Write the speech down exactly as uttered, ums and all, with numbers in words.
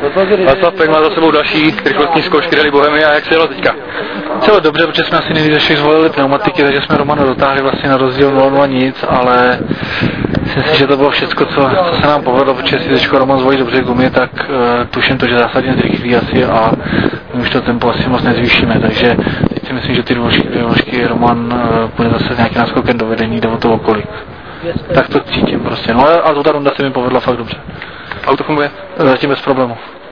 Václav má za sebou další rychlostní zkoušky Rally Bohemia, jak se jelo teďka? Celo dobře, protože jsme asi nejvíc ze zvolili pneumatiky, takže jsme Romana dotáhli vlastně na rozdíl nula nula nic, ale myslím si, že to bylo všechno, co, co se nám povedlo, protože si teďko Roman zvolí dobře gumy, tak uh, tuším to, že zásadně zrychlí asi a my už to tempo asi moc nezvýšíme, takže teď si myslím, že ty dvě vložky Roman uh, bude zase nějaký náskokem do vedení, jde o to okolik. Tak to cítím prostě, no a, a ta runda se mi povedla fakt dobře. Auto funguje? Zatím bez problémů.